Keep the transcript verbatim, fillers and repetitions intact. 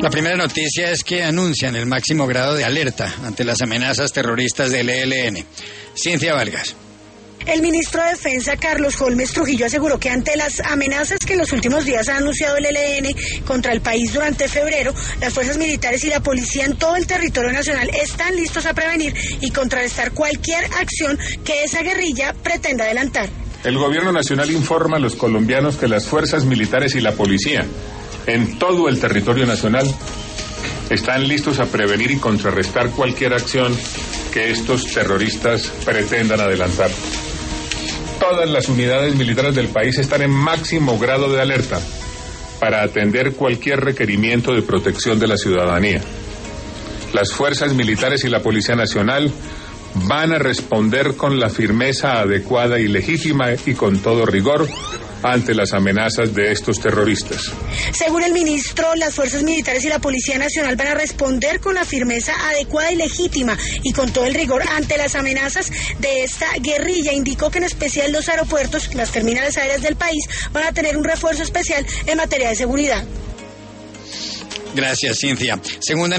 La primera noticia es que anuncian el máximo grado de alerta ante las amenazas terroristas del E L N. Cintia Vargas. El ministro de Defensa, Carlos Holmes Trujillo, aseguró que ante las amenazas que en los últimos días ha anunciado el E L N contra el país durante febrero, las fuerzas militares y la policía en todo el territorio nacional están listos a prevenir y contrarrestar cualquier acción que esa guerrilla pretenda adelantar. El gobierno nacional informa a los colombianos que las fuerzas militares y la policía en todo el territorio nacional están listos a prevenir y contrarrestar cualquier acción que estos terroristas pretendan adelantar. Todas las unidades militares del país están en máximo grado de alerta para atender cualquier requerimiento de protección de la ciudadanía. Las fuerzas militares y la Policía Nacional van a responder con la firmeza adecuada y legítima y con todo rigor ante las amenazas de estos terroristas. Según el ministro, las fuerzas militares y la Policía Nacional van a responder con la firmeza adecuada y legítima y con todo el rigor ante las amenazas de esta guerrilla. Indicó que en especial los aeropuertos, las terminales aéreas del país, van a tener un refuerzo especial en materia de seguridad. Gracias, Cintia. Segunda